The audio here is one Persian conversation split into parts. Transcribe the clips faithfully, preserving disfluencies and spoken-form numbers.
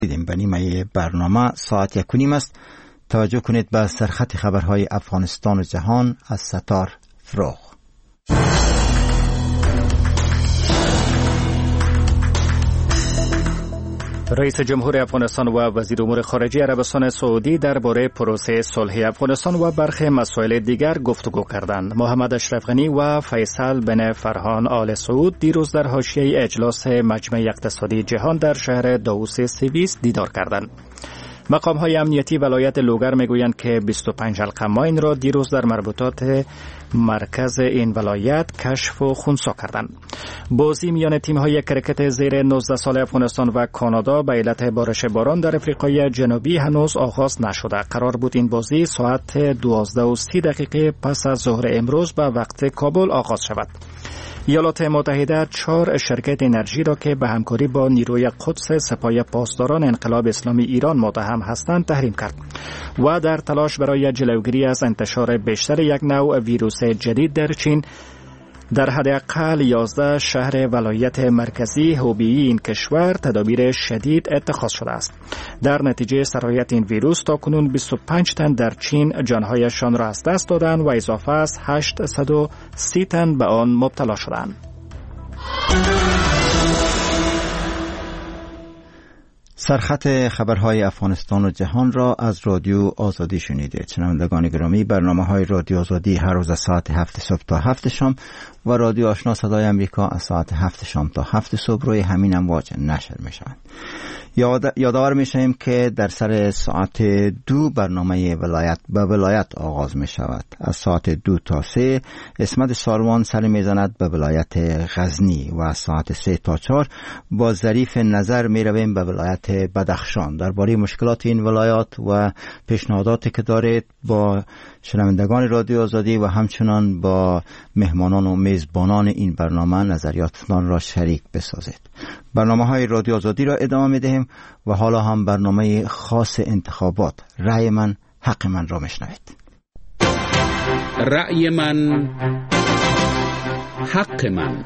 دیدیم به نیمه برنامه ساعت یک و نیم است. توجه کنید به سرخط خبرهای افغانستان و جهان از ستار فروغ. رئیس جمهور افغانستان و وزیر امور خارجه عربستان سعودی درباره پروسه صلح افغانستان و برخی مسائل دیگر گفتگو کردند. محمد اشرف غنی و فیصل بن فرحان آل سعود دیروز در حاشیه اجلاس مجمع اقتصادی جهان در شهر داووس سوئیس دیدار کردند. مقام‌های امنیتی ولایت لوگر میگویند که بیست و پنج حلقه ماین را دیروز در مربوطات مرکز این ولایت کشف و خنثی کردند. بازی میان تیم‌های کرکت زیر نوزده سال افغانستان و کانادا به علت بارش باران در افریقای جنوبی هنوز آغاز نشده. قرار بود این بازی ساعت دوازده و سی دقیقه پس از ظهر امروز به وقت کابل آغاز شود. ایالات متحده چهار شرکت انرژی را که به همکاری با نیروی قدس سپاه پاسداران انقلاب اسلامی ایران متهم هستند تحریم کرد و در تلاش برای جلوگیری از انتشار بیشتر یک نوع ویروس جدید در چین در حداقل یازده شهر ولایت مرکزی هوبیی این کشور تدابیر شدید اتخاذ شده است. در نتیجه سرایت این ویروس تا کنون بیست و پنج تن در چین جانهایشان را از دست دادند و اضافه از هشتصد و سی تن به آن مبتلا شدند. سرخط خبرهای افغانستان و جهان را از رادیو آزادی شنیدید. شنوندگان گرامی، برنامه‌های رادیو آزادی هر روز از ساعت هفت صبح تا هفت شام و رادیو آشنا صدای امریکا از ساعت هفت شام تا هفت صبح روی همین امواج نشر می‌شوند. یاد یادآور می‌شویم که در سر ساعت دو برنامه ولایت به ولایت آغاز می‌شود. از ساعت دو تا سه اسمت ساروان سر می‌زند به ولایت غزنی و از ساعت سه تا چهار با ظریف نظر می‌رویم به ولایت بدخشان. درباره مشکلات این ولایات و پیشنهاداتی که دارید با شنوندگان رادیو آزادی و همچنان با مهمانان و میزبانان این برنامه نظریاتتان را شریک بسازید. برنامه‌های رادیو آزادی را ادامه می‌دهیم و حالا هم برنامه خاص انتخابات رأی من حق من را میشنوید. رأی من حق من،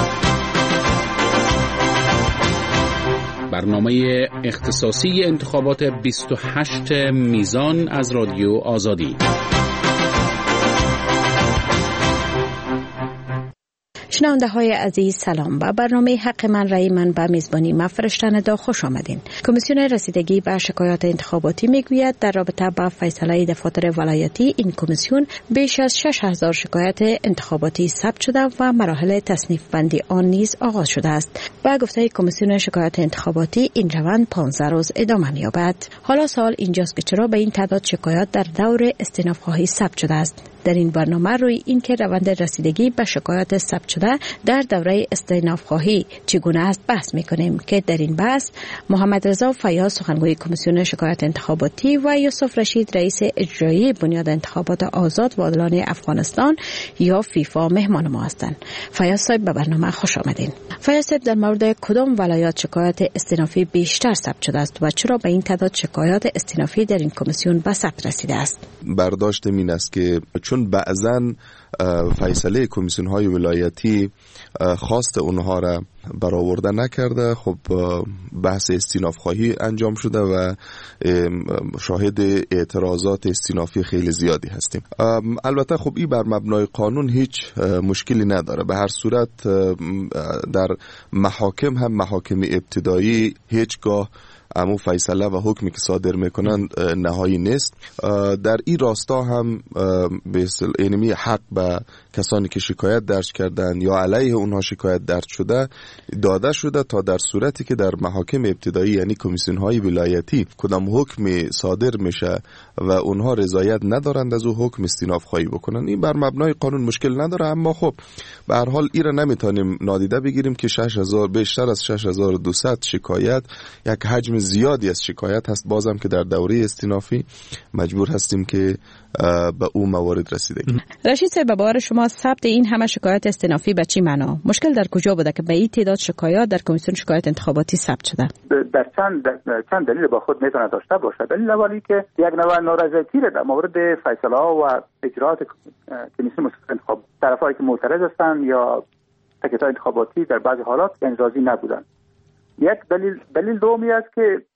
برنامه اختصاصی انتخابات بیست و هشت میزان از رادیو آزادی. شنونده های عزیز سلام. با برنامه حق من رأی من به میزبانی من فرشته‌ندا خوش آمدین. کمیسیون رسیدگی به شکایات انتخاباتی میگوید در رابطه با فیصله دفاتر ولایتی این کمیسیون بیش از شش هزار شکایت انتخاباتی ثبت شده و مراحل تصنیف بندی آن نیز آغاز شده است. با گفته کمیسیون شکایات انتخاباتی این روند پانزده روز ادامه می‌یابد. حالا سوال اینجاست که چرا به این تعداد شکایات در دور استئناف‌خواهی ثبت شده است؟ در این برنامه روی این که روند رسیدگی به شکایات ثبت شده در دوره استئناف‌خواهی چگونه است بحث می‌کنیم که در این بحث محمد رضا فیاض سخنگوی کمیسیون شکایات انتخاباتی و یوسف رشید رئیس اجرایی بنیاد انتخابات آزاد و عادلانه افغانستان یا فیفا مهمان ما هستند. فیاض صاحب به برنامه خوش آمدین. فیاض صاحب، در مورد کدام ولایات شکایات استئنافی بیشتر ثبت شده است و چرا به این تعداد شکایات استئنافی در این کمیسیون به ثبت رسیده است؟ برداشت این است که چون بعضن فیصله کمیسیون های ولایتی خواست اونها را برآورده نکرده، خب بحث استیناف خواهی انجام شده و شاهد اعتراضات استینافی خیلی زیادی هستیم. البته خب این بر مبنای قانون هیچ مشکلی نداره. به هر صورت در محاکم هم محاکم ابتدایی هیچگاه امو فیصله و حکمی که صادر میکنن نهایی نیست. در این راستا هم به اصطلاح حق به کسانی که شکایت درج کردن یا علیه اونها شکایت درج شده داده شده تا در صورتی که در محاکم ابتدایی یعنی کمیسیون های ولایتی کدام حکمی صادر میشه و اونها رضایت ندارند از او حکم استیناف خواهی بکنن. این بر مبنای قانون مشکل نداره، اما خب به هر حال این را نمیتونیم نادیده بگیریم که شش هزار بیشتر از شش هزار و دویست شکایت یک حجم زیادی از شکایت هست. بازم که در دوره استینافی مجبور هستیم که به اون موارد رسیدگی. رشید صاحب، به باور شما ثبت این همه شکایت استینافی به چی معنا؟ مشکل در کجا بوده که به این تعداد شکایات در کمیسیون شکایت انتخاباتی ثبت شده؟ در چند در چند دلیل با خود میتونه داشته باشه. دلیل اولی که یک نوع نارضایتی در مورد فیصله ها و اجرات کمیسیون انتخاب طرفایی که معترض هستند یا تکلیف‌های انتخاباتی در بعضی حالات انضباطی نبودند. یک دلیل دلیل دومی است که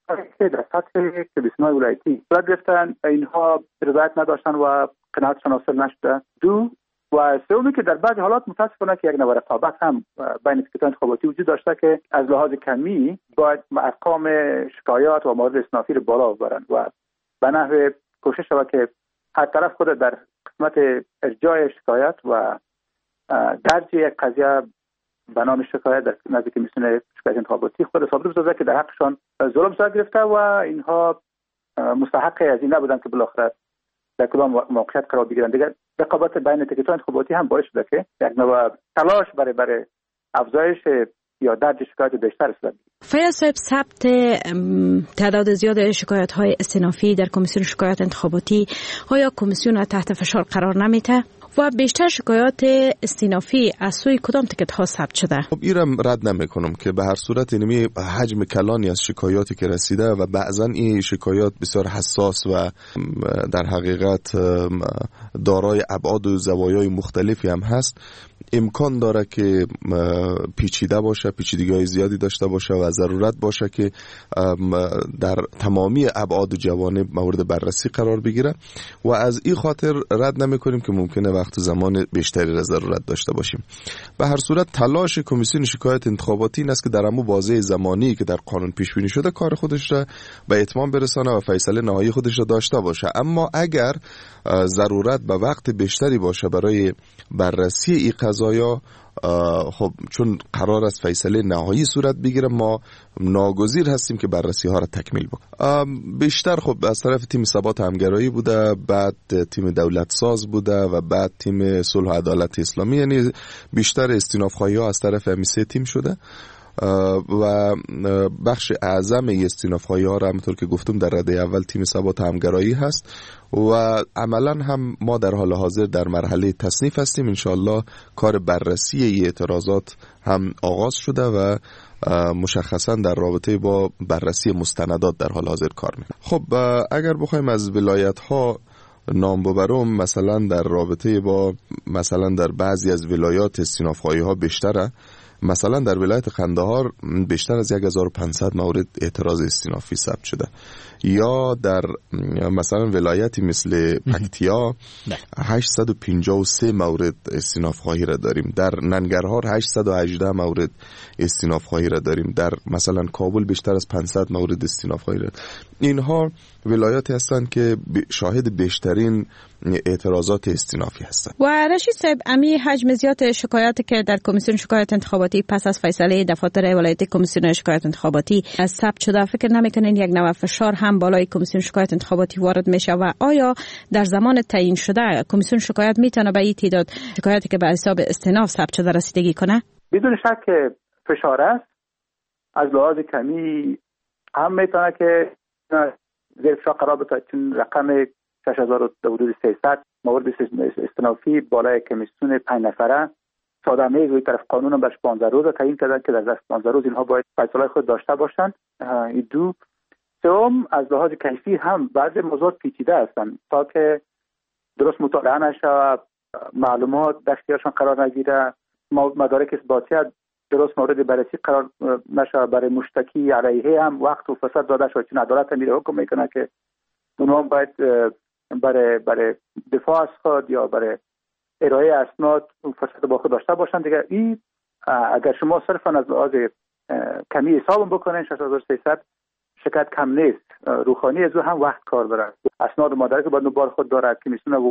که در سطح کمیسیون‌های ولایتی صورت گرفتن، اینها رضایت نداشتن و قناعتشان حاصل نشده. دو و سومی که در بعضی حالات متاسفانه که یک نوع رقابت هم بین سکرتریات انتخاباتی وجود داشته که از لحاظ کمی باید ارقام شکایات و موارد استنافی رو بالا ببرند و به نحو کوشش شود که هر طرف خود در قسمت ارجاع شکایت و درج یک قضیه به نام شکایت در نزد کمیسیون شکایت انتخاباتی خود ثابت بسازه که در حقشان ظلم صورت گرفته و اینها مستحق از این نبودن که بالاخره در کدام موقعیت قرار بگیرن. دیگر رقابت بین سکرتریات انتخاباتی هم باعث شده که یک نوع تلاش برای برای افزایش یا درج شکایت بیشتر است. فیاض صاحب، ثبت تعداد زیاد شکایت های استینافی در کمیسیون شکایت انتخاباتی آیا کمیسیون تحت فشار قرار نمیده و بیشتر شکایات استینافی از سوی کدام تکت ها ثبت شده؟ خب ایرم رد نمیکنم که به هر صورت اینمی حجم کلانی از شکایاتی که رسیده و بعضا این شکایات بسیار حساس و در حقیقت دارای ابعاد و زوایای مختلفی هم هست، امکان داره که پیچیده باشه، پیچیدگی‌های زیادی داشته باشه و ضرورت باشه که در تمامی ابعاد و جوانب مورد بررسی قرار بگیره و از این خاطر رد نمی‌کنیم که ممکنه وقت و زمان بیشتری را ضرورت داشته باشیم. به هر صورت تلاش کمیسیون شکایت انتخاباتی این است که در همون بازه زمانی که در قانون پیش بینی شده کار خودش را به اتمام برسانه و فیصله نهایی خودش را داشته باشه. اما اگر ضرورت به وقت بیشتری باشه برای بررسی این قضایا، خب چون قرار است فیصله نهایی صورت بگیره، ما ناگزیر هستیم که بررسی ها را تکمیل بکنیم. بیشتر خب از طرف تیم ثبات همگرایی بوده، بعد تیم دولت ساز بوده و بعد تیم صلح و عدالت اسلامی، یعنی بیشتر استیناف خواهی ها از طرف همیشه تیم شده و بخش اعظم استیناف خواهی ها را همونطور که گفتم در رده اول تیم ثبات همگرایی هست و عملا هم ما در حال حاضر در مرحله تصنیف هستیم. انشاءالله کار بررسی ای اعتراضات هم آغاز شده و مشخصا در رابطه با بررسی مستندات در حال حاضر کار میکنیم. خب اگر بخوایم از ولایت ها نام ببرم، مثلا در رابطه با مثلا در بعضی از ولایات استیناف خواهی ها بیشتره. مثلا در ولایت قندهار بیشتر از هزار و پانصد مورد اعتراض استینافی ثبت شده، یا در مثلا ولایتی مثل پکتیا هشتصد و پنجاه و سه مورد استیناف خواهی را داریم، در ننگرهار هشتصد و هجده مورد استیناف خواهی را داریم، در مثلا کابل بیشتر از پانصد مورد استیناف خواهی را. اینها ولایاتی هستند که شاهد بیشترین اعتراضات استینافی هستند. و رشید صاحب، امی حجم زیاد شکایاتی که در کمیسیون شکایت انتخاباتی پس از فیصله دفاتر ولایتی کمیسیون شکایت انتخاباتی ثبت شده، فکر نمی‌کنین یک نوع فشار هم بالای کمیسیون شکایت انتخاباتی وارد میشه و آیا در زمان تعیین شده کمیسیون شکایت میتونه به این تعداد شکایاتی که به حساب استیناف ثبت شده رسیدگی کنه؟ بدون شک که فشار است. از لحاظ کمی هم میتونه که زیر فشار قرار بده، چون رقم شش هزار و سیصد مورد استینافی بالای کمیسیون پنج نفره صادر روی طرف قانون هم برش پانزده روز تعیین کردن که در پانزده روز اینها باید فیصله خود داشته باشند. این دو. سوم، از لحاظ کیفی هم بعضی موضوعات پیچیده هستند تا که درست مطالعه نشه، معلومات در اختیارشان قرار نگیره، مدارک اثباتی درست مورد بررسی قرار نشه، برای مشتکی علیه هم وقت و فرصت داده شده، چون عدالت میره حکم میکنه که اونها باید برای برای دفاع از خود یا برای ارائه اسناد فرصت با خود داشته باشند. دیگه این اگر شما صرفا از لحاظ کمی حساب بکنین شش هزار و سیصد شکایت کم نیست. روحانی از او هم وقت کار داره، اسناد و مدارک باید بار خود داره که میتونه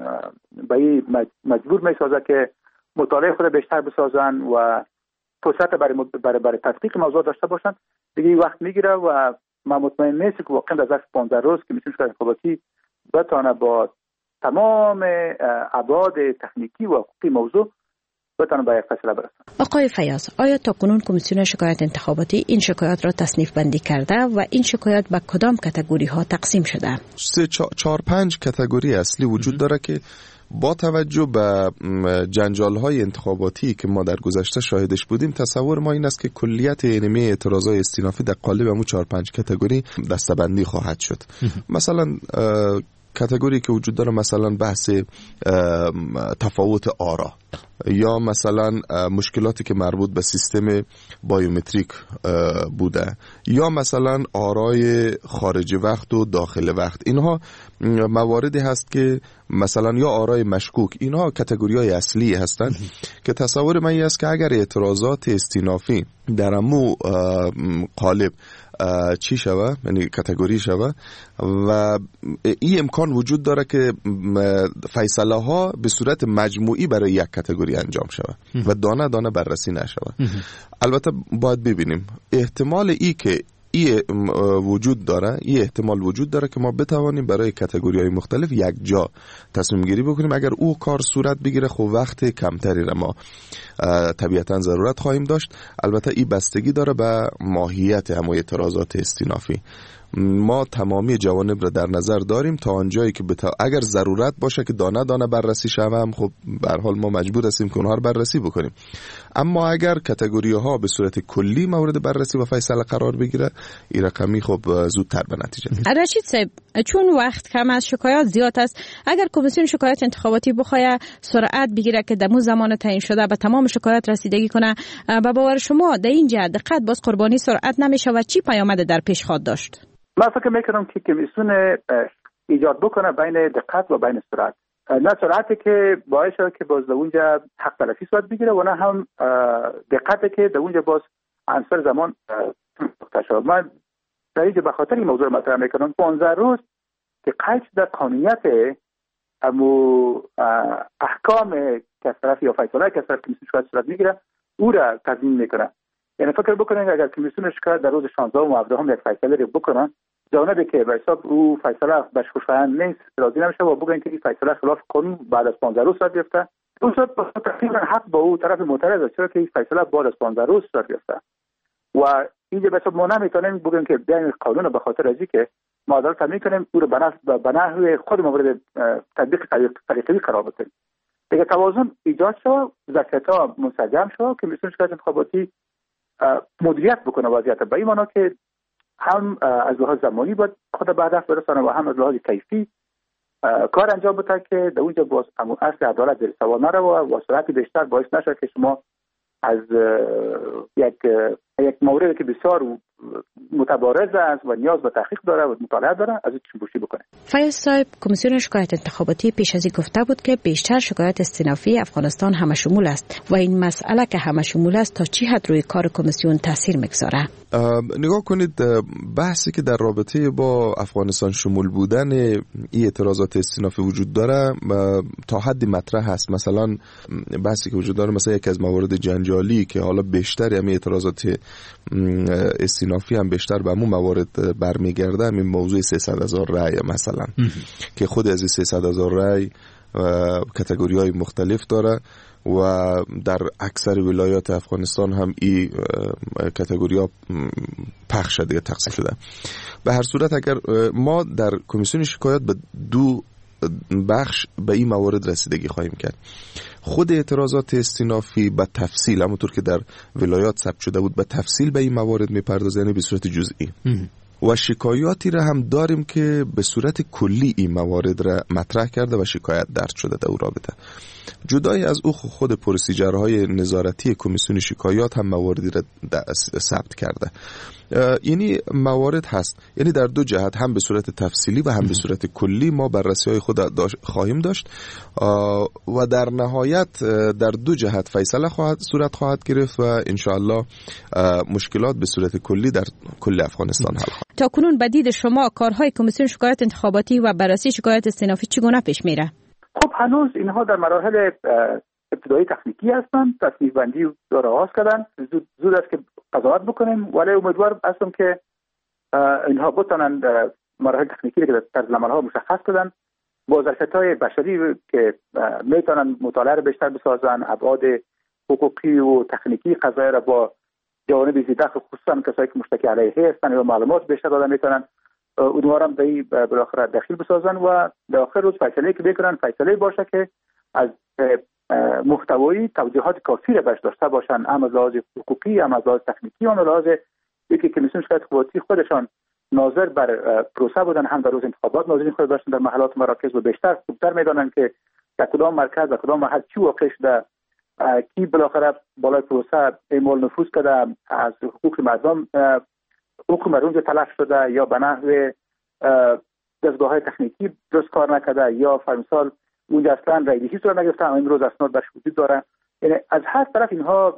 به این مجبور میسازه که مطالعه خود بیشتر بسازن و فرصت برای برای برای تحقیق موضوع داشته باشند. دیگه این وقت میگیره و من مطمئن نیست که واقعا در ظرف پانزده روز که میتونه شکایت انتخاباتی بتونه با تمام ابعاد تکنیکی و حقوقی موضوع بتونه به یک فیصله برسه. آقای فیاض، آیا تا کنون کمیسیون شکایت انتخاباتی این شکایات را تصنیف بندی کرده و این شکایات به کدام کاتگوری ها تقسیم شده؟ سه چهار پنج کاتگوری اصلی وجود داره که با توجه به جنجال‌های انتخاباتی که ما در گذشته شاهدش بودیم، تصور ما این است که کلیت اینمی اعتراضات استینافی در قالب همون چهار پنج کاتگوری دسته‌بندی خواهد شد. مثلا کاتگوری که وجود داره مثلا بحث تفاوت آرا یا مثلا مشکلاتی که مربوط به سیستم بایومتریک بوده یا مثلا آرای خارج وقت و داخل وقت، اینها مواردی هست که مثلا یا آرای مشکوک، اینها کاتگوری‌های اصلی هستند که تصور من است که اگر اعتراضات استینافی در امو قالب چی شوه، یعنی کاتگوری شوه و این امکان وجود داره که فیصله ها به صورت مجموعی برای یک کاتگوری انجام شوه و دانه دانه بررسی نشوه. البته باید ببینیم احتمال ای که این وجود داره، این احتمال وجود داره که ما بتوانیم برای کاتگوری‌های مختلف یک جا تصمیم گیری بکنیم. اگر او کار صورت بگیره خب وقت کمتری را ما طبیعتاً ضرورت خواهیم داشت. البته این بستگی داره به ماهیت همه اعتراضات استینافی. ما تمامی جوانب را در نظر داریم تا آنجایی که بتا... اگر ضرورت باشه که دانه دانه بررسی شوم، خب به هر حال ما مجبور هستیم که اونها رو بررسی بکنیم. اما اگر کاتگوری ها به صورت کلی مورد بررسی و فیصله قرار بگیره، این رقمی خب زودتر به نتیجه میرسه. رشید صاحب، چون وقت کم است، شکایات زیاد است، اگر کمیسیون شکایات انتخاباتی بخواد سرعت بگیره که دمو زمان تعیین شده به تمام شکایات رسیدگی کنه، با باور شما در اینجا دقت باز قربانی سرعت نمیشه و چی پیامد در پیش خواهد داشت؟ من فکر میکنم که کمیسیون ایجاد بکنه بین دقت و بین سرعت. نه سرعتی که باعث شد که باز در اونجا حق تلفی صورت بگیره و نه هم دقتی که در اونجا باز عنصر زمان تشابه. من در اینجا به خاطر این موضوع مطرح میکنم پانزده روز که قید در قانونیت امو احکام که از طرف یا فیصله که از طرف کمیسیون شکایت صورت میگیره او را تضمین میکنه. یعنی فکر بکنید اگر کمیسیون شکایت در روز شانزدهم و هفدهم یک فیصله رو بکنه، جانبی که به حساب او فیصله بهش خوشایند نیست راضی نمیشه و بگن که این فیصله خلاف قانون بعد از پانزده روز صورت گرفته، اون صورت تقریبا حق با او طرف معترض است، چرا که این فیصله بعد از پانزده روز صورت گرفته و اینجا به حساب ما نمیتونیم بگن که بیاین قانون به خاطر ازی که ما عدالت تامین کنیم او رو به نحو خود مورد تطبیق طریقی قرار بدیم. دیگه توازن ایجاد شد، ذکرها منسجم شد که کمیسیون شکایت انتخاباتی مدیریت بکنه وضعیت به این معنا که هم از لحاظ زمانی باید خود به هدف برسانه و هم از لحاظ کیفی کار انجام بده که در اونجا باز اصل عدالت در سوال نره و سرعت بیشتر باعث نشه که شما از یک یک موردی که بسیار متبارز است و نیاز به تحقیق داره و مطالعه داره از این چنبوشی بکنه. فیاض صاحب، کمیسیون شکایت انتخاباتی پیش از این گفته بود که بیشتر شکایت استینافی افغانستان همه شمول است و این مسئله که همه شمول است تا چی حد روی کار کمیسیون تاثیر میگذاره؟ نگاه کنید، بحثی که در رابطه با افغانستان شمول بودن این اعتراضات استینافی وجود داره تا حدی مطرح هست. مثلا بحثی که وجود داره مثلا یک از موارد جنجالی که حالا بیشتر همین اعتراضات استینافی هم بیشتر به همون موارد برمیگرده، همین موضوع سیصد هزار رای مثلا که خود از این سیصد هزار رای کاتگوری های مختلف داره و در اکثر ولایات افغانستان هم این کاتگوری ها پخش شده یا تقسیم شده. به هر صورت اگر ما در کمیسیون شکایت به دو بخش به این موارد رسیدگی خواهیم کرد. خود اعتراضات استینافی به تفصیل همونطور که در ولایات ثبت شده بود به تفصیل به این موارد میپردازه، یعنی به صورت جزئی. و شکایاتی را هم داریم که به صورت کلی این موارد را مطرح کرده و شکایت درج شده در او رابطه. جدای از او خود پروسیجرهای نظارتی کمیسیون شکایات هم مواردی را ثبت کرده. یعنی موارد هست، یعنی در دو جهت، هم به صورت تفصیلی و هم به صورت کلی ما بررسی های خود داشت خواهیم داشت و در نهایت در دو جهت فیصله خواهد صورت خواهد گرفت و انشاءالله مشکلات به صورت کلی در کل افغانستان حل خواهد. تا کنون به دید شما کارهای کمیسیون شکایت انتخاباتی و بررسی شکایت استینافی چگونه پیش میره؟ خب هنوز اینها در مراحل ابتدایی تکنیکی هستند، تصنیف بندی داره آغاز کردن، زود, زود است که قضاوت بکنیم، ولی امیدوار هستم که اینها بتونن مراحل تکنیکی که در طرز العمل‌ها مشخص کردن با ظرفیت‌های بشری که میتونن مطالعه بیشتر بسازن، ابعاد حقوقی و تکنیکی قضایی را با جوانب زیاده خصوصا کسایی که مشتکی علیه هستن یا معلومات بیشتر دادن میتونن امیدوارم به این بالاخره دخیل بسازن و در آخر روز فیصله که بکنن فیصله باشه که از محتوایی توجیهات کافی را بهش داشته باشن، هم از لحاظ حقوقی هم از لحاظ تکنیکی هم از لحاظ یکی کمیسیون شکایت انتخاباتی خودشان ناظر بر پروسه بودن، هم در روز انتخابات ناظرین خود داشتن در محلات مراکز و بیشتر خوبتر میدانن که در کدام مرکز و کدام محل چی واقع شده، کی بالاخره بالای پروسه اعمال نفوذ کرده، از حقوق مردم حقوق مردم تلف شده یا به نحو دستگاه‌های تکنیکی درست کار نکرده یا فرمثال اونجا اصلا رایدهی صورت نگرفته، امروز اسناد برش وجود داره. یعنی از هر طرف اینها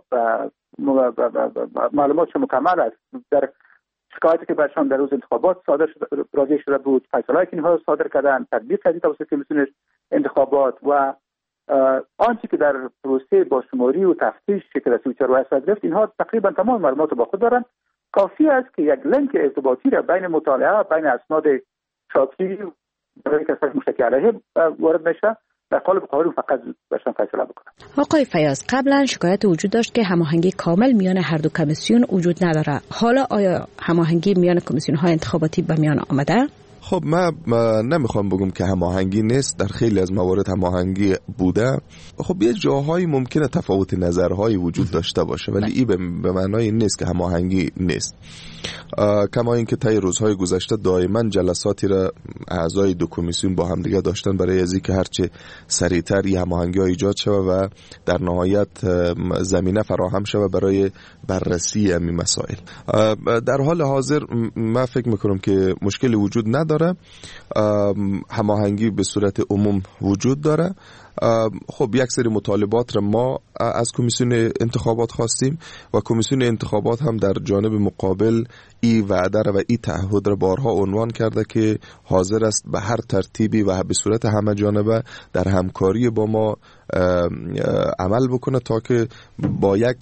معلومات مکمل است. در شکایتی که برشان در روز انتخابات صادر شده راجع شده بود، فیصله‌ای که اینها صادر کردن، تطبیق کردن توسط کمیسیون انتخابات و آنچه که در پروسه با شماری و تفتیش که رسمی چهار صدر گرفت، اینها تقریبا تمام معلومات با خود دارن. کافی است که یک لینک ارتباطی را بین مطالعه بین اسناد شاکی برای کسایی مشتکی علیه وارد میشه، در قالب قانون فقط برشان فیصله بکنه. آقای فیاض، قبلا شکایت وجود داشت که هماهنگی کامل میان هر دو کمیسیون وجود نداره. حالا آیا هماهنگی میان کمیسیون های انتخاباتی به میان آمده؟ خب من نمیخوام بگم که هماهنگی نیست، در خیلی از موارد هماهنگی بوده. خب یه جاهایی ممکنه تفاوت نظرهایی وجود داشته باشه، ولی این به معنای نیست که هماهنگی نیست. کما اینکه طی روزهای گذشته دائما جلساتی را اعضای دو کمیسیون با هم دیگه داشتن برای از اینکه هرچه سریعتر این هماهنگی‌ها ایجاد شود و در نهایت زمینه فراهم شود برای بررسی این مسائل. در حال حاضر من فکر میکنم که مشکلی وجود نداره، هماهنگی به صورت عموم وجود داره. خب یک سری مطالبات را ما از کمیسیون انتخابات خواستیم و کمیسیون انتخابات هم در جانب مقابل ای وعده را و ای تعهد را بارها عنوان کرده که حاضر است به هر ترتیبی و به صورت همه جانبه در همکاری با ما عمل بکنه تا که با یک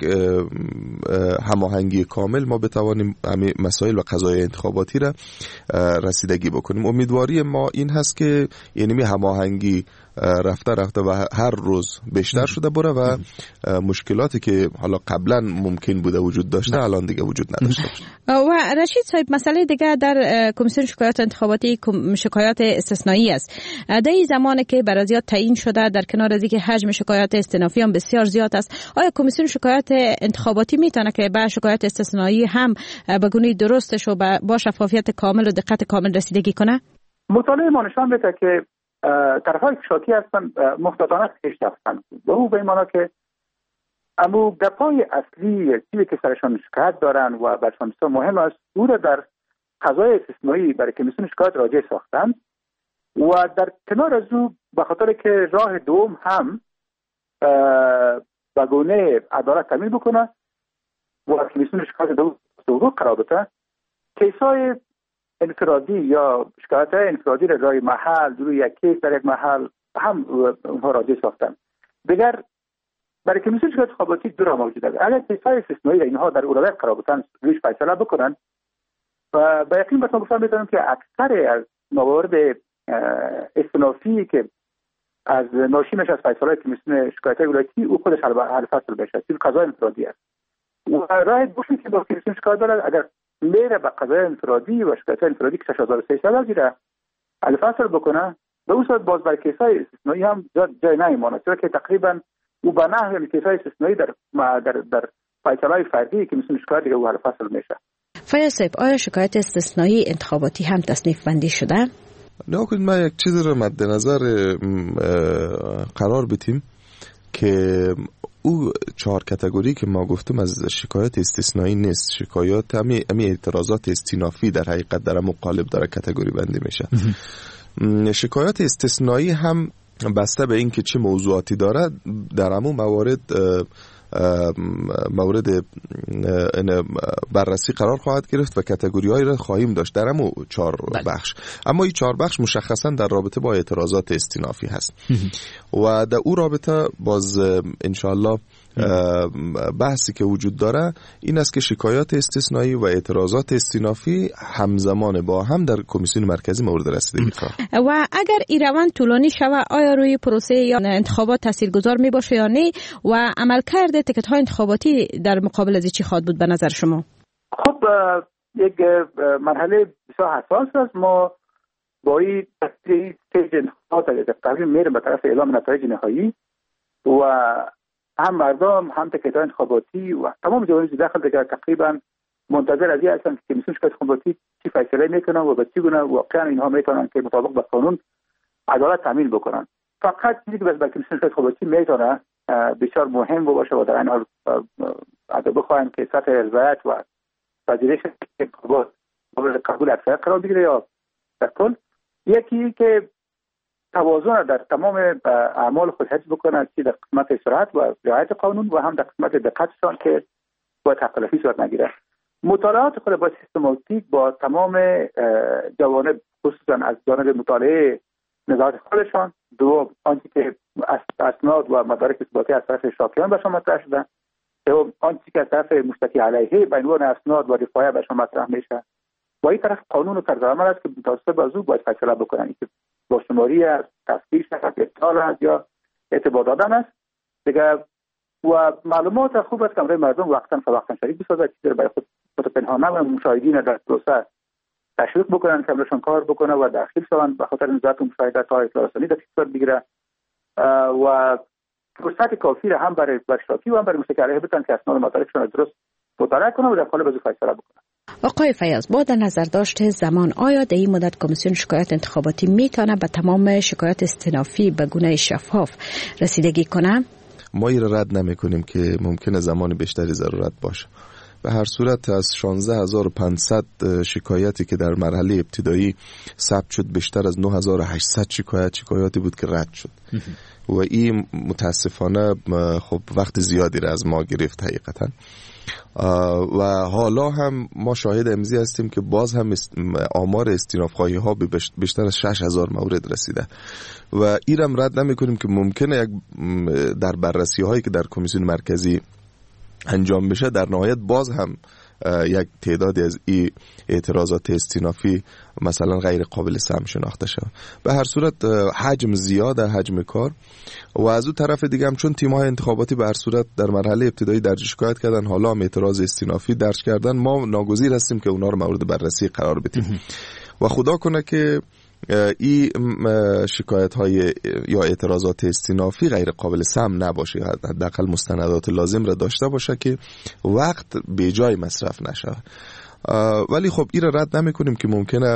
هماهنگی کامل ما بتوانیم مسائل و قضایای انتخاباتی را رسیدگی بکنیم. امیدواری ما این هست که یعنی هماهنگی رفته رفته و هر روز بیشتر شده بره و مشکلاتی که حالا قبلا ممکن بوده وجود داشته الان دیگه وجود نداشته باشه. و رشید صاحب، مسئله دیگه در کمیسیون شکایات انتخاباتی شکایات استثنایی است. در این زمانی که برازیات تعیین شده، در کنار از اینکه حجم شکایات استنافی هم بسیار زیاد است، آیا کمیسیون شکایات انتخاباتی میتونه که با شکایات استثنایی هم به گونه درستش و با شفافیت کامل و دقت کامل رسیدگی کنه؟ مطالعه ما نشان میده که طرف‌های شاکی هستن محتاطانه پیش رفتن و او به این معنی که امو گپای اصلی چیزی که سرشان شکایت دارن و برشان بسیار مهم است، او را در قضای استثنایی برای کمیسیون شکایت راجع ساختن و در کنار از او به خاطر که راه دوم هم به گونه عدالت تامین بکنه و کمیسیون شکایت دو حقوق قرار بده، کیسای انفرادی یا شکایت انفرادی را روی محل روی یک کیس در یک محل هم اونها راجع ساختن. دیگر برای کمیسیون شکایت انتخاباتی دو راه موجود است. اگر کیس‌های استثنایی را اینها در اولویت قرار بدن، رویش فیصله بکنن و با یقین بهتون گفتم میتونم که اکثر از موارد استنافی که از ناشی میشه از فیصله کمیسیون شکایت ولایتی او خودش حل فصل بشه، چیز قضای انفرادی است. و راه دومی که با کمیسیون شکایت داره، اگر میره به قضای انفرادی و شکایت انفرادی که شش هزار و سیصد از دیره حل فصل بکنه، به اون صورت باز برای کیس‌های استثنایی هم جای نمیمونه، چرا که تقریبا او به نحو کیس‌های استثنایی در در در فیصله‌های فردی که مثل شکایت دیگه او حل فصل میشه. فیاض صاحب، آیا شکایت استثنایی انتخاباتی هم تصنیف بندی شده؟ نه کنید ما یک چیز رو مد نظر قرار بدیم که او چهار کاتگوری که ما گفتم از شکایت استثنایی نیست. شکایات همی, همی اعتراضات استینافی در حقیقت در مقالب داره کاتگوری بندی میشه. شکایات استثنایی هم بسته به این که چه موضوعاتی داره در همون موارد مورد بررسی قرار خواهد گرفت و کاتگوری‌هایی را خواهیم داشت در همون چهار بخش. اما این چهار بخش مشخصا در رابطه با اعتراضات استینافی هست و در اون رابطه باز انشاءالله بحثی که وجود داره این است که شکایات استثنایی و اعتراضات استینافی همزمان با هم در کمیسیون مرکزی مورد رسیدگی خواهد. و اگر این روند طولانی شود، آیا روی پروسه یا انتخابات تاثیرگذار می باشه یا نه و عملکرد تیکت های انتخاباتی در مقابل از چی خواهد بود به نظر شما؟ خب یک مرحله بسیار حساس است. ما با این استیج انتخابات تقریبا میریم به طرف اعلام نتایج نهایی و هم مردم هم تیکت های انتخاباتی و تمام جوانب داخل دیگر تقریبا منتظر از این هستن که کمیسیون شکایت انتخاباتی چی فیصله میکنن و به چه گونه واقعا اینها میتونن که مطابق با قانون عدالت تامین بکنن. فقط چیزی که بس به کمیسیون شکایت انتخاباتی میتونه بسیار مهم باشه و در این حال ادب بخواهیم که سطح رضایت و پذیرش انتخابات قابل قبول اکثریت قرار بگیره یا در کل یکی که توازن در تمام اعمال خود حفظ بکنه، چی در قسمت سرعت و رعایت قانون و هم در قسمت دقتشان که باید حق تلفی صورت نگیره. مطالعات خود با سیستماتیک با تمام جوانب خصوصا از جانب مطالعه نظارت خودشان، دو آنچه که اسناد و مدارک اثباتی از طرف شاکیان بهشان مطرح شده، سوم آنچه که از طرف مشتکی علیه به عنوان اسناد و دفاعیه بهشان مطرح میشه و این طرف قانون و طرز عمل است که متوسط از او باید فیصله بکنن که با شماری از تفتیش است، ابطال است یا اعتبار دادن است دیگه. و معلومات خوب است که امروز مردم وقتا فوقتا شریک بسازد که برای خود خود پنهانه و مشاهدین در پروسه تشویق بکنن که امروزشان کار بکنه و داخل شوند به خاطر نظارت و مشاهده تا اطلاع رسانی در صورت بگیره و فرصت کافی را هم برای برشاکی و هم برای مشتکی علیه بتن که اسناد مدارکشان درست مطالعه کنه و در قالب از فیصله بکنه. آقای فیاض، با در نظر داشته زمان آیا در این مدت کمیسیون شکایت انتخاباتی میتونه به تمام شکایت استینافی به گونه شفاف رسیدگی کنه؟ ما این را رد نمی کنیم که ممکنه زمان بیشتری ضرورت باشه. به هر صورت از شانزده هزار و پانصد شکایتی که در مرحله ابتدایی ثبت شد بیشتر از نه هزار و هشتصد شکایت شکایاتی بود که رد شد و این متاسفانه خب وقت زیادی را از ما گرفت حقیقتا. و حالا هم ما شاهد امضی هستیم که باز هم آمار استیناف خواهی ها بیشتر از شش هزار مورد رسیده و ایرم رد نمی کنیم که ممکنه یک در بررسی هایی که در کمیسیون مرکزی انجام بشه در نهایت باز هم یک تعدادی از این اعتراضات استینافی مثلا غیر قابل سهم شناخته شود. به هر صورت حجم زیاده، حجم کار و از اون طرف دیگه هم چون تیم‌های انتخاباتی به هر صورت در مرحله ابتدایی درج شکایت کردن، حالا هم اعتراض استینافی درج کردن، ما ناگزیر هستیم که اونا رو مورد بررسی قرار بدیم و خدا کنه که این شکایت های یا اعتراضات استینافی غیر قابل سهم نباشه، حداقل مستندات لازم را داشته باشه که وقت به جای مصرف نشه. ولی خب این را رد نمی کنیم که ممکنه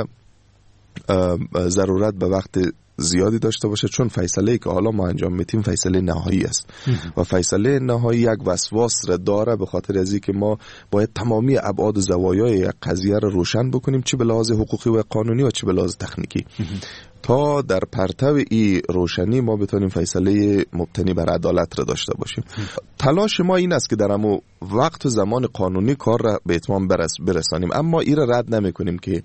ضرورت به وقت زیادی داشته باشه، چون فیصله که حالا ما انجام میتیم فیصله نهایی است و فیصله نهایی یک وسواس را داره به خاطر از اینکه ما باید تمامی ابعاد و زوایای یک قضیه را روشن بکنیم، چه به لحاظ حقوقی و قانونی و چه به لحاظ تکنیکی، تا در پرتو این روشنی ما بتونیم فیصله مبتنی بر عدالت را داشته باشیم. تلاش ما این است که در همون وقت و زمان قانونی کار را به اتمام برسانیم، اما این را رد نمی کنیم که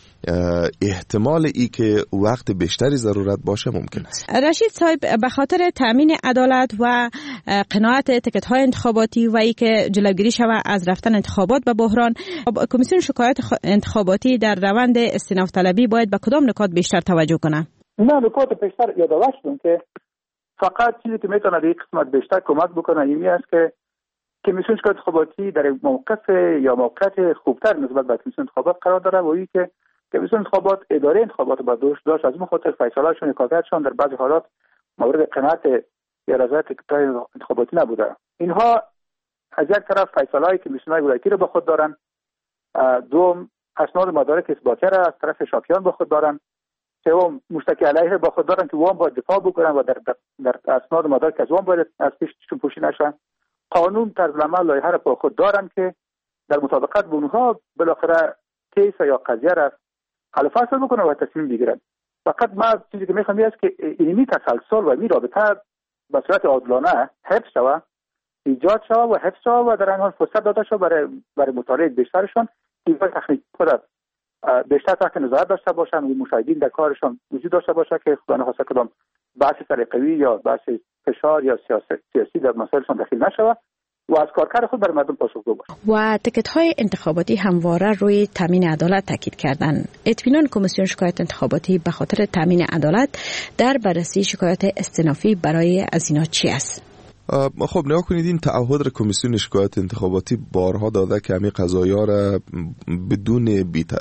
احتمال ای که وقت بیشتری ضرورت باشه ممکن است. رشید صاحب، به خاطر تامین عدالت و قناعت تکت های انتخاباتی و ای که جلوگیری شود از رفتن انتخابات به بحران، کمیسیون شکایت انتخاباتی در روند استیناف طلبی باید به کدام نکات بیشتر توجه کنه؟ نه، نکات بیشتر یادآور شدم که فقط چیزی که میتونه در این قسمت بیشتر کمک بکنه این است که کمیسیون شکایت انتخاباتی در موقف یا موقعیت خوبتر نسبت به کمیسیون انتخابات قرار داره و این که کمیسیون انتخابات اداره انتخابات با دوش داشت از اون خاطر فیصله‌شون و کارکردشون در بعضی حالات مورد قناعت یا رضایت تکتای انتخاباتی نبوده. اینها از یک طرف فیصله‌ای که کمیسیون‌های ولایتی رو با خود دارن، دوم اسناد مدارک اثباتی را از طرف شاکیان با خود دارن، سوم مشتکی علیه با خود دارن که وام باید دفاع بکنن و در در اسناد مدارک از وام باید از پیششون پوشی نشن. قانون طرز عمل لایحه را با خود دارن که در مطابقت با اونها بالاخره کیس یا قضیه را حل فصل بکنه و تصمیم بگیرن. فقط ما چیزی که میخوام است که اینی تسلسل و می رابطه به صورت عادلانه حفظ شود، ایجاد شود و حفظ شود و در این حال فرصت داده شود برای برای مطالعه بیشترشون که تکنیک خود بیشتر تحت نظارت داشته باشن و مشاهدین در کارشان وجود داشته باشه که خدا نخواسته کدام بحث سرقوی یا بحث فشار یا سیاست سیاسی در مسائلشان داخل نشود و از کارکرد خود برای مردم پاسخگو باشه. و تکت‌های انتخاباتی همواره روی تامین عدالت تاکید کردن. اطمینان کمیسیون شکایت انتخاباتی به خاطر تامین عدالت در بررسی شکایت استینافی برای از اینا چی است؟ خب نگاه کنید، این تعهد را کمیسیون شکایت انتخاباتی بارها داده که همین قضایا را بدون بیت...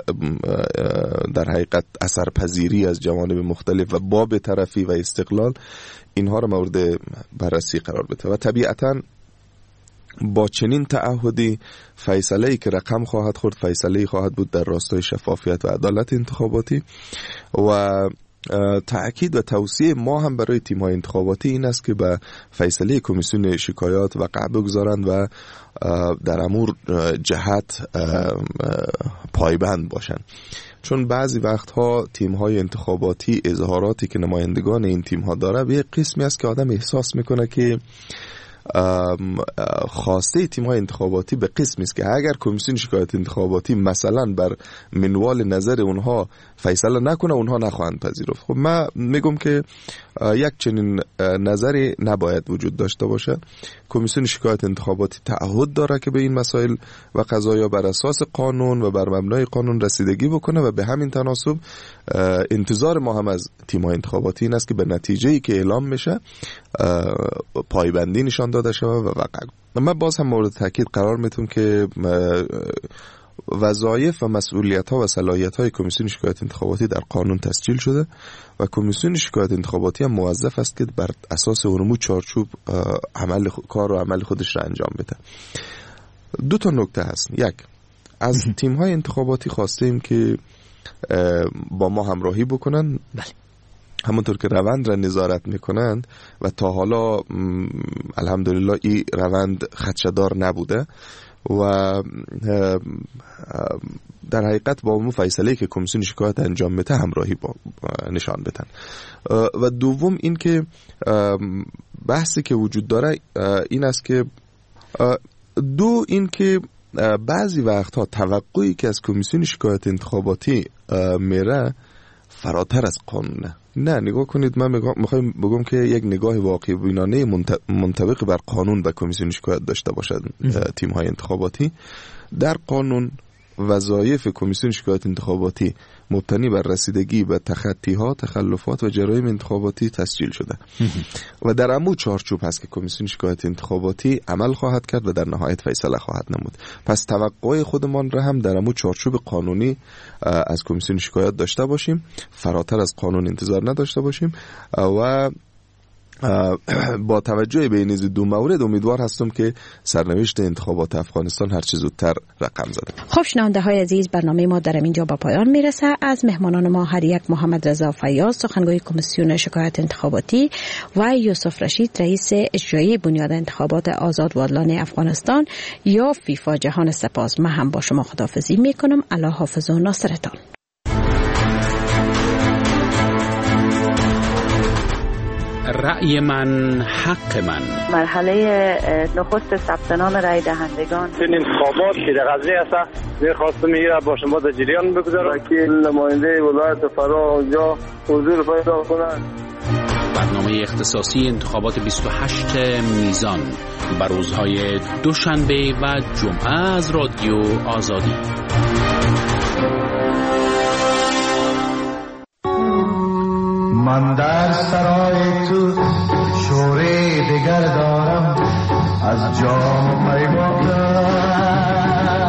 در حقیقت اثرپذیری از جوانب مختلف و با بی‌طرفی و استقلال اینها را مورد بررسی قرار بده و طبیعتاً با چنین تعهدی فیصله‌ای که رقم خواهد خورد فیصله‌ای خواهد بود در راستای شفافیت و عدالت انتخاباتی. و تأکید و توصیه ما هم برای تیم‌های انتخاباتی این است که به فیصله کمیسیون شکایات وقع بگذارند و در امور جهت پایبند باشند، چون بعضی وقتها تیم‌های انتخاباتی اظهاراتی که نمایندگان این تیم‌ها داره به یک قسمی است که آدم احساس میکنه که خواسته تیم‌های انتخاباتی به قسمی است که اگر کمیسیون شکایت انتخاباتی مثلا بر منوال نظر اونها فیصله نکنه اونها نخواهند پذیرفت. خب من میگم که یک چنین نظری نباید وجود داشته باشه. کمیسیون شکایت انتخاباتی تعهد داره که به این مسائل و قضایا بر اساس قانون و بر مبنای قانون رسیدگی بکنه و به همین تناسب انتظار ما هم از تیم‌های انتخاباتی این است که به نتیجه‌ای که اعلام میشه پایبندی نشان داده شود و وقع. من باز هم مورد تاکید قرار میدم که وظایف و مسئولیت‌ها و صلاحیت‌های کمیسیون شکایت انتخاباتی در قانون تسجیل شده و کمیسیون شکایت انتخاباتی هم موظف است که بر اساس اونمو چارچوب عمل کار و عمل خودش را انجام بده. دو تا نکته هست. یک، از تیم‌های انتخاباتی خواستیم که با ما همراهی بکنن، همونطور که روند را نظارت میکنند و تا حالا الحمدلله این روند خدشه‌دار نبوده و در حقیقت با اون فیصله که کمیسیون شکایت انجام میده همراهی با نشان بدن. و دوم این که بحثی که وجود داره این است که دو این که بعضی وقتها توقعی که از کمیسیون شکایت انتخاباتی میره فراتر از قانونه. نه، نگاه کنید، من میخوایم بگم که یک نگاه واقعی بینانه منطبق بر قانون و کمیسیون شکایت داشته باشد تیم‌های انتخاباتی. در قانون وظایف کمیسیون شکایت انتخاباتی مبتنی بر رسیدگی به تخطی‌ها، تخلفات و جرایم انتخاباتی تسجیل شده و در امو چارچوب هست که کمیسیون شکایت انتخاباتی عمل خواهد کرد و در نهایت فیصله خواهد نمود. پس توقع خودمان را هم در امو چارچوب قانونی از کمیسیون شکایت داشته باشیم، فراتر از قانون انتظار نداشته باشیم و با توجه به این دو مورد امیدوار هستم که سرنوشت انتخابات افغانستان هر چه زودتر رقم زده. خب شنونده های عزیز، برنامه ما در اینجا با پایان میرسه. از مهمانان ما هر یک محمد رضا فیاض سخنگوی کمیسیون شکایت انتخاباتی و یوسف رشید رئیس اجرایی بنیاد انتخابات آزاد و عادلانه افغانستان یا فیفا جهان سپاس. من هم با شما خداحافظی میکنم. الله حافظ و ناصرتان. رأی من حق من. مرحله نخست ثبت نام رای دهندگان. این انتخابات که در قضیه است می‌خواستم میره با شما در جریان بگذارم که نماینده ولایت فرا اونجا حضور پیدا کنند. برنامه اختصاصی انتخابات بیست و هشت میزان بر روزهای دوشنبه و جمعه از رادیو آزادی. من در سرای تو شوری دیگر دارم از جام پیمانم.